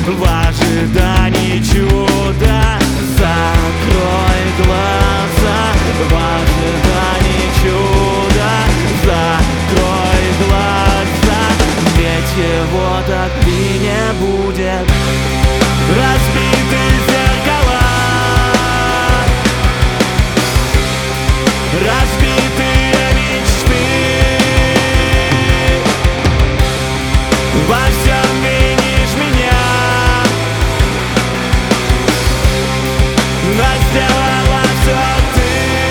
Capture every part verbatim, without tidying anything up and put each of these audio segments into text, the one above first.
в ожидании чуда. Закрой глаза в ожидании чуда. Закрой глаза, ведь его так и не будет. Разбиты зеркала, разбитые мечты. Во всем винишь меня, но сделала все ты.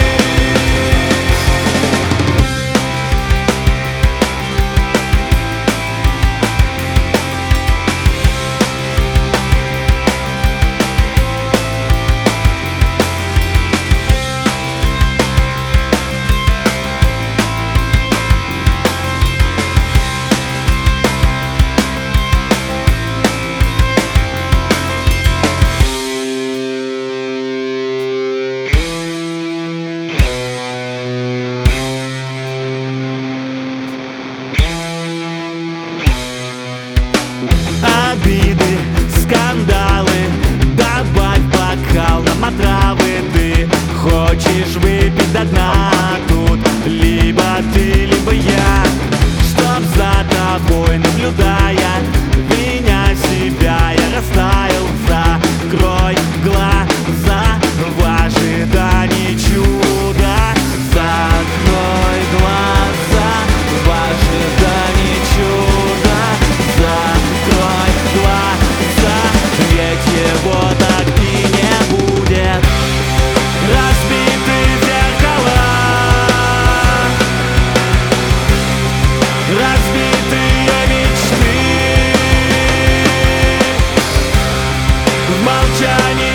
Обиды, скандалы, добавь бокал нам отравы. Ты хочешь выпить до дна тут, либо ты, либо я, чтоб за тобой, наблюдая меня, себя, я растаял. Закрой глаза в ожидании чуда. Закрой глаза в ожидании чуда. Закрой глаза, ведь его так и не будет. Разбиты зеркала, разбитые мечты. В молчании